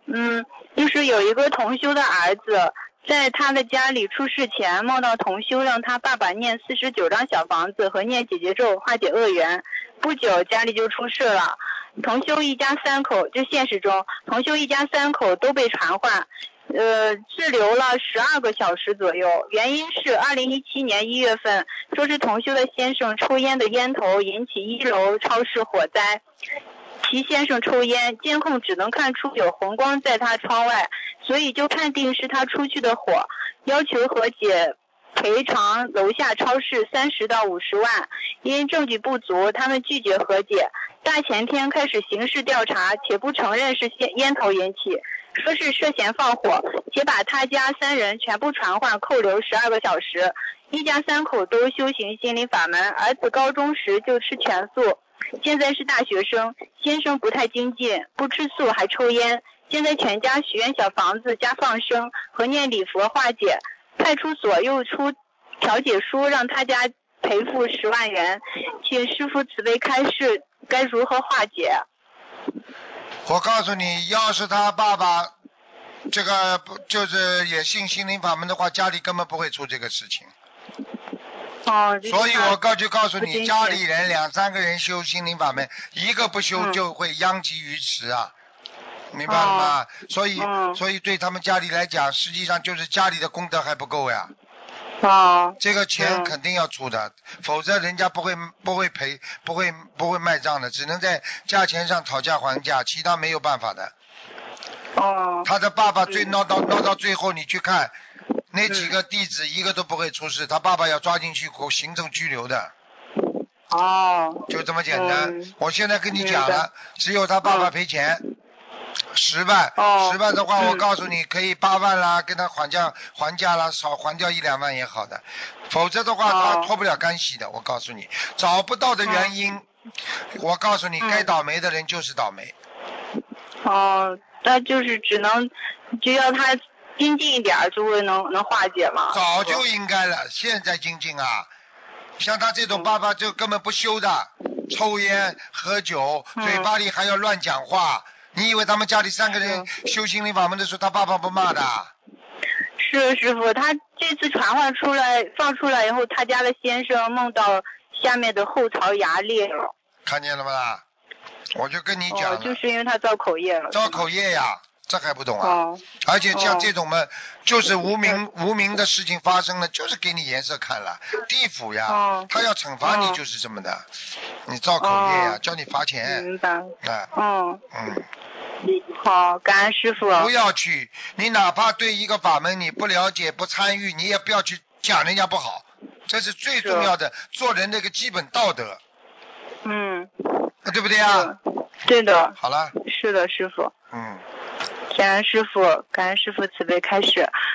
就是有一个同修的儿子，在他的家里出事前，梦到同修让他爸爸念49张小房子和念解结咒化解恶缘，不久家里就出事了。同修一家三口，就现实中，同修一家三口都被传唤，滞留了12个小时左右。原因是2017年1月份，说是同修的先生抽烟的烟头引起1楼超市火灾。其先生抽烟，监控只能看出有红光在他窗外，所以就判定是他出去的火，要求和解赔偿楼下超市30到50万。因证据不足，他们拒绝和解。大前天开始刑事调查，且不承认是烟头引起，说是涉嫌放火，且把他家3人全部传唤扣留12个小时。一家三口都修行心灵法门，儿子高中时就吃全素，现在是大学生，先生不太精进，不吃素还抽烟，现在全家许愿小房子加放生和念礼佛化解，派出所又出调解书让他家赔付10万元，请师父慈悲开示，该如何化解？ 我告诉你，要是他爸爸这个就是也信心灵法门的话，家里根本不会出这个事情。所以我就告诉你，家里人2、3个人修心灵法门，一个不修就会殃及鱼池啊，明白了吗？所以对他们家里来讲，实际上就是家里的功德还不够呀。这个钱肯定要出的，否则人家不会赔，不会卖账的，只能在价钱上讨价还价，其他没有办法的。他的爸爸闹到最后，你去看那几个弟子，一个都不会出事，他爸爸要抓进去行政拘留的。就这么简单。我现在跟你讲了，只有他爸爸赔钱10万，10万的话，我告诉你可以8万啦，跟他还价啦，少还掉1、2万也好的，否则的话他脱不了干系的。我告诉你，找不到的原因，我告诉你，该倒霉的人就是倒霉。 那就是就要他精进一点，就会能化解吗？ 早就应该了，现在精进啊！像他这种爸爸就根本不修的，抽烟喝酒，嘴巴里还要乱讲话。你以为他们家里3个人修心灵法门的时候，他爸爸不骂的？ 是师傅，他这次传唤放出来以后，他家的先生梦到下面的后槽牙裂了。 看见了吗啦？我就跟你讲了， 就是因为他造口业了。 造口业呀，这还不懂啊？而且像这种嘛，就是无名的事情发生了，就是给你颜色看了。地府呀，他要惩罚你就是这么的，你造口业呀，叫你罚钱。 明白。 好， 感恩师傅。 不要去，你哪怕对一个法门你不了解不参与，你也不要去讲人家不好，这是最重要的，做人的一个基本道德。对不对啊？ 对的。 好了。 是的，师傅。感恩师傅，慈悲开示。